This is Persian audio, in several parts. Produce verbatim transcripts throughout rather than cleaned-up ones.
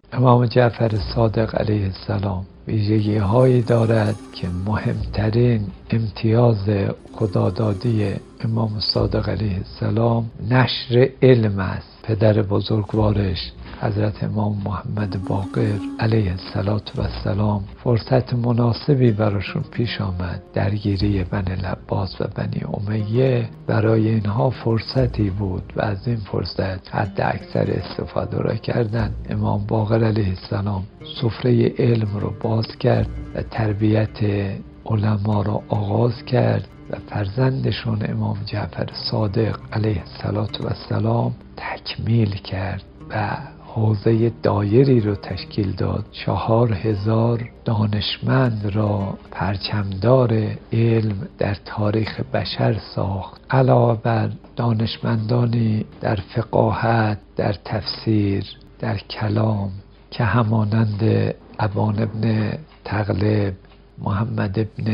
امام جعفر صادق علیه السلام ویژگی هایی دارد که مهمترین امتیاز خدادادی امام صادق علیه السلام نشر علم است. پدر بزرگوارش حضرت امام محمد باقر علیه السلام فرصت مناسبی براشون پیش آمد. درگیری بنی العباس و بنی امیه برای اینها فرصتی بود و از این فرصت حد اکثر استفاده را کردن. امام باقر علیه السلام سفره علم رو باز کرد و تربیت علما را آغاز کرد و فرزندشون امام جعفر صادق علیه السلام تکمیل کرد و حوزه دایری رو تشکیل داد. چهار هزار دانشمند را پرچمدار علم در تاریخ بشر ساخت. علاوه بر دانشمندانی در فقاهت، در تفسیر، در کلام که همانند ابان ابن تغلب، محمد ابن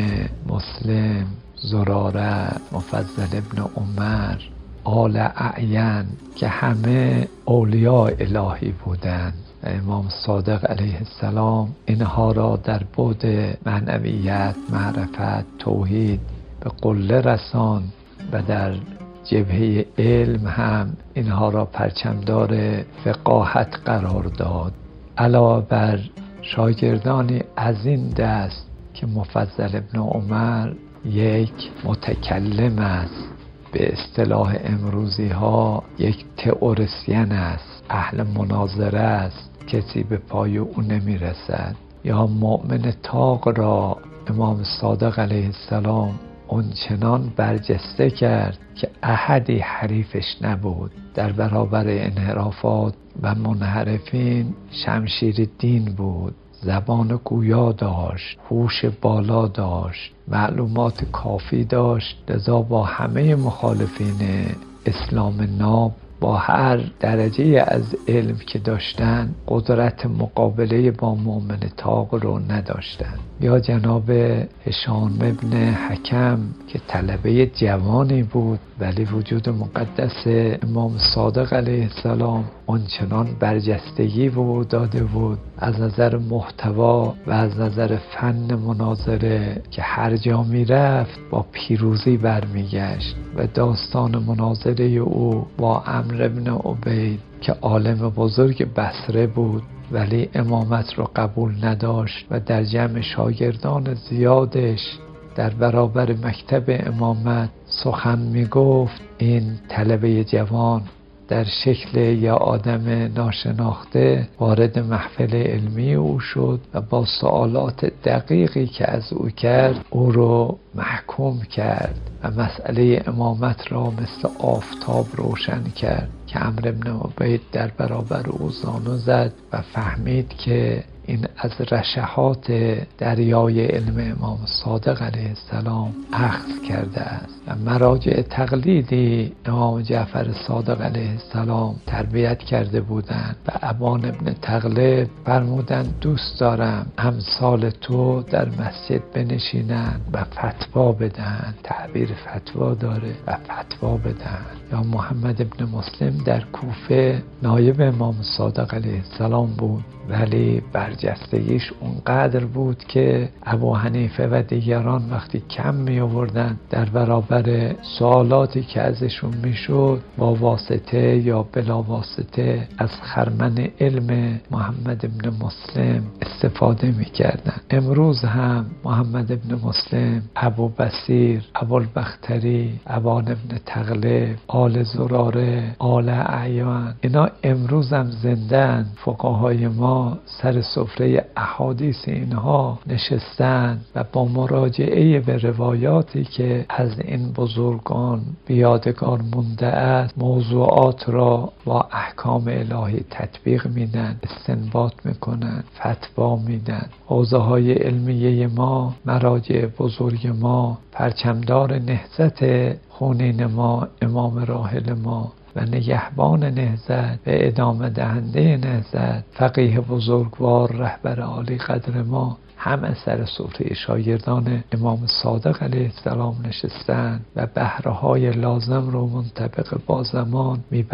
مسلم، زراره، مفضل ابن عمر، آل اعین که همه اولیاء الهی بودند. امام صادق علیه السلام اینها را در بعد معنویت، معرفت، توحید به قله رسان و در جبهه علم هم اینها را پرچمدار فقاهت قرار داد. علاوه بر شاگردانی از این دست که مفضل ابن عمر یک متکلم است، به اصطلاح امروزی ها یک تئوریسین است، اهل مناظره است، کسی به پای او نمی رسد. یا مؤمن طاق را امام صادق علیه السلام اونچنان برجسته کرد که احدی حریفش نبود. در برابر انحرافات و منحرفین شمشیر دین بود. زبان گویا داشت، هوش بالا داشت، معلومات کافی داشت. لذا با همه مخالفین اسلام ناب با هر درجه از علم که داشتن قدرت مقابله با مؤمن طاق رو نداشتن. یا جناب هشام ابن حکم که طلبه جوانی بود ولی وجود مقدس امام صادق علیه السلام آنچنان برجستگی به او داده بود از نظر محتوا و از نظر فن مناظره که هر جا می رفت با پیروزی برمیگشت. و داستان مناظره او با عمرو ابن عبید که عالم بزرگ بصره بود ولی امامت رو قبول نداشت و در جمع شاگردان زیادش در برابر مکتب امامت سخن می گفت. این طلبه جوان در شکل یا آدم ناشناخته وارد محفل علمی او شد و با سوالات دقیقی که از او کرد او رو محکوم کرد و مسئله امامت را مثل آفتاب روشن کرد که عمرو بن عبید در برابر او زانو زد و فهمید که این از رشحات دریای علم امام صادق علیه السلام اخذ کرده است. و مراجع تقلیدی امام جعفر صادق علیه السلام تربیت کرده بودند و ابان ابن تغلب فرمودند دوست دارم امثال تو در مسجد بنشینند و فتوا بدهند. تعبیر فتوا داره و فتوا بدهند. یا محمد ابن مسلم در کوفه نایب امام صادق علیه السلام بود ولی برجستگیش اونقدر بود که ابو حنیفه و دیگران وقتی کم می آوردن در برابر سوالاتی که ازشون میشد با واسطه یا بلا واسطه از خرمن علم محمد ابن مسلم استفاده می کردن. امروز هم محمد ابن مسلم، ابو بصیر، ابو البختری، ابان ابن تغلب، آل زراره، آل اعیان، اینا امروز هم زندن. فقهای ما سر سفره احادیث اینها نشستن و با مراجعه به روایاتی که از این بزرگان بیادگار مونده است موضوعات را با احکام الهی تطبیق میدن، استنباط میکنن، فتوا میدن. حوزه های علمیه ما، مراجع بزرگ ما، پرچمدار نهضت خونین ما، امام راحل ما و نگهبان نهضت و ادامه دهنده نهضت، فقیه بزرگوار، رهبر عالی قدر ما، همه سر سفره شاگردان امام صادق علیه السلام نشستن و بهره‌های لازم رو منطبق با زمان میبرن.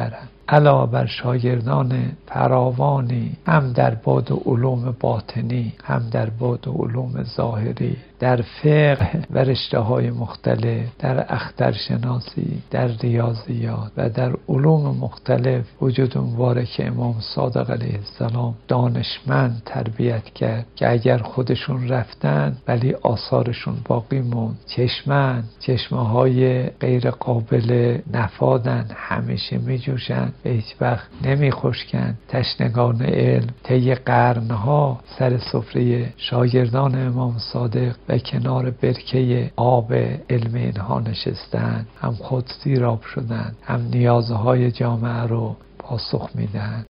علاوه بر شاگردان فراوانی هم در بعد علوم باطنی هم در بعد علوم ظاهری، در فقه و رشته های مختلف، در اخترشناسی، در ریاضیات و در علوم مختلف وجود مبارک امام صادق علیه السلام دانشمند تربیت کرد که اگر خودشون رفتن ولی آثارشون باقی موند. چشمن چشمه های غیر قابل نفادن، همیشه می جوشن، به هیچ وقت نمی خشکن. تشنگان علم طی قرنها سر سفره شاگردان امام صادق و کنار برکه آب علم اینها نشستن، هم خود سیراب شدن، هم نیازهای جامعه رو پاسخ میدن.